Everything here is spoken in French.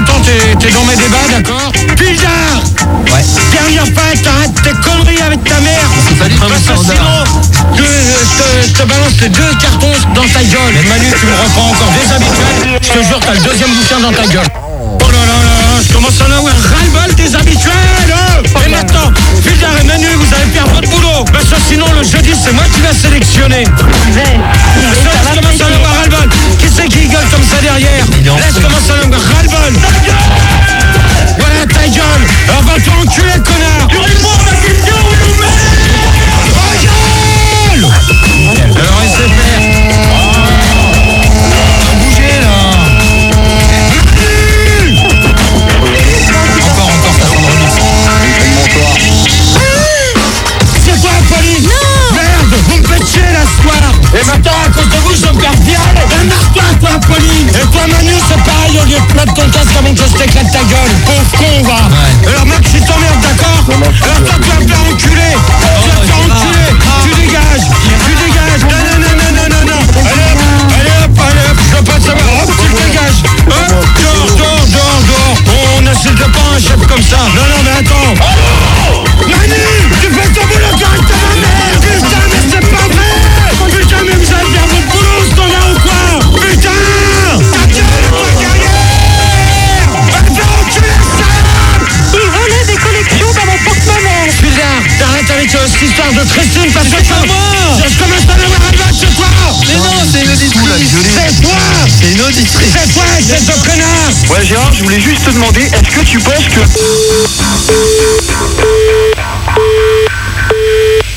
attends, t'es dans mes débats, d'accord? Pizarre! Ouais. Dernière fois, t'arrêtes tes conneries avec ta mère! Parce que sinon, je te balance les 2 cartons dans ta gueule! Et Manu, tu me reprends encore déshabituel, je te jure, t'as le 2e bouquin dans ta gueule! Oh là là là, je commence à en avoir ras-le-bol des habituels! Et maintenant, Pizarre et Manu, vous allez faire votre boulot! Parce que sinon, le jeudi, c'est moi qui vais sélectionner! Je commence à en avoir ras-le-bol! Qui c'est qui gueule comme ça derrière? Laisse commence à en avoir ras-le-bol! Voilà ta gueule! Alors va t'enculer, connard! Tu réponds à la question ou nous gueule! Alors il sait faire! Bougez là! Encore, ça s'en remix. C'est quoi, Pauline? Non! Merde, vous me faites chier la soir! Et maintenant, à cause de vous, je me perds bien! Marre-toi, toi, Pauline! Et toi, Manu, c'est pareil, au lieu de mettre ton casque avant que je t'éclate ta gueule! Pauvre con, va! Ouais. Alors, mec, si t'emmerdes, d'accord? Alors, toi, tu vas me faire enculer! Tu vas me faire enculer! Tu dégages! Tu dégages! Non! Allez hop! Je veux pas te savoir! Hop, tu dégages! Hop! Dehors! On n'insulte pas un chef comme ça! Non, mais attends! Manu! Tu fais ton boulot correctement, merde! Putain, mais c'est pas vrai! Putain, mais vous allez faire votre boulot, ce qu'on a ou quoi? Putain! Ta gueule, toi, derrière! Va te faire enculer, salope! Il volait des collections dans mon porte-monnaie. Pizarre, t'arrêtes avec cette histoire de Christine parce que je commence à avoir un vote chez toi! Mais non, c'est une auditrice. C'est toi! C'est une auditrice. C'est toi, espèce de connard! Ouais Gérard, je voulais juste te demander, est-ce que tu penses que...